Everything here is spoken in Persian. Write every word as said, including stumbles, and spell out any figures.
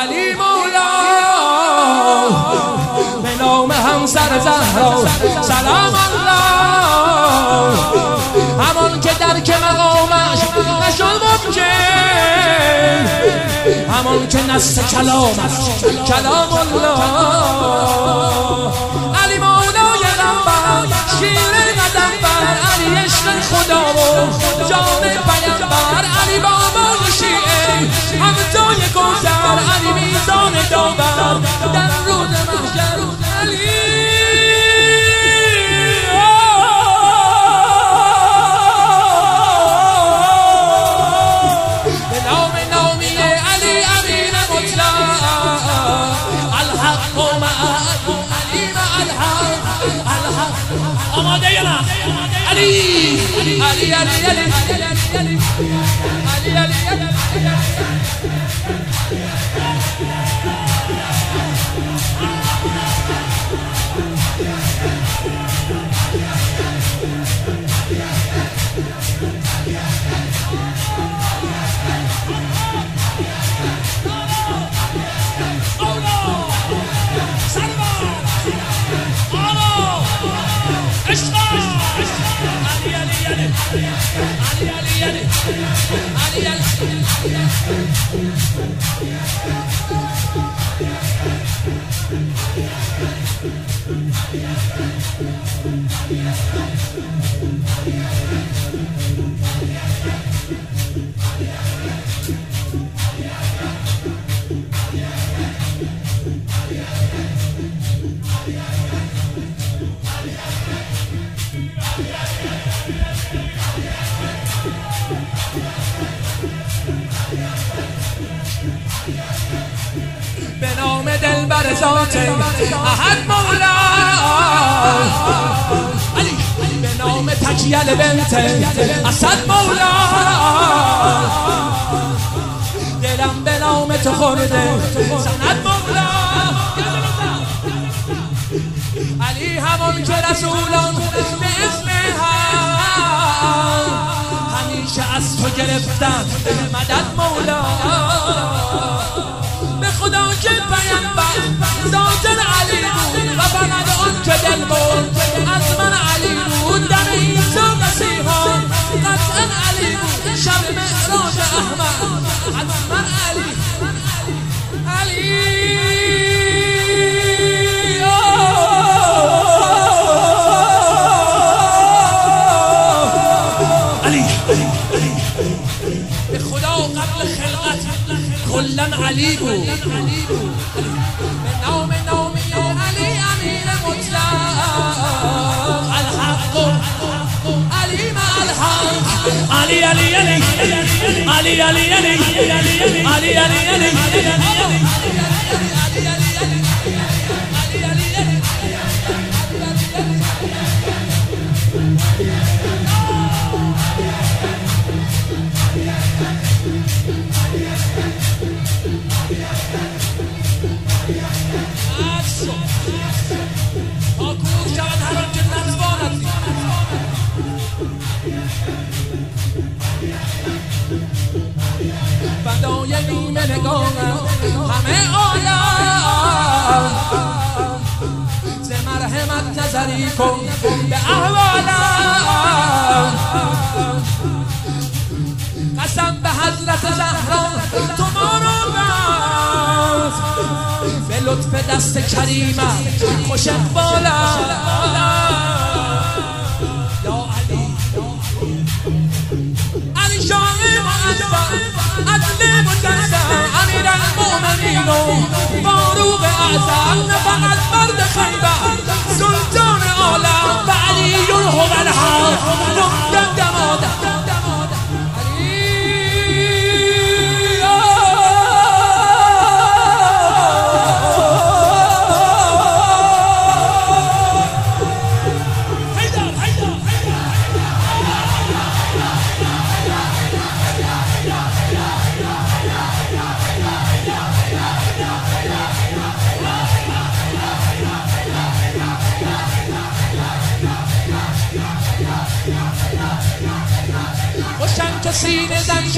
علی مولا به نام همسر زهرا سلام الله، همان که درک مقامش نشد ممکن، همان که نص کلامش کلام الله. علی مولای غمبر شیر قدم بر، علی عشق خدا و جان پیمبر، علی بابا شیعه همتای کوثر، علی میزان داور در روز محشر. علی به نام نامی علی امین مطلق، الحق مع علی مع الحق، الحق آماده یا نه؟ علی علی علی علی علی علی علی علی به نام دلبر ذات احد مولا علی، به نام تکیل بنت اسد مولا، دلم به نام تو خورده سند مولا. علی همان که رسولان به اسم هم همیشه از تو گرفتن مدد مولا. به خدا که پیمبر ذات علی بود و فقط آن که دل بود از من علی بود، در عیسی مسیحا قطعا علی بود، شب معراج احمد حتما علی علی به خدا قبل خلقت کلن علی بود. به نام نامی علی امین مطلق، الحق علی مع الحق، علی علی علی علی علی علی علی علی علی علی فدای نیمه نگاهم همه عالم، ز مرحمت نظری کن به احوالم. قسم به حضرت زهرا تو ما رو بس، به لطف دست کریمت خوش اقبالم. یا علی علی شاه معظم عدل مجسم، امیر المؤمنین و فاروق اعظم، نه فقط مرد خیبر سلطان عالم، و علی هو الحق نقطه دمادم. سینه زن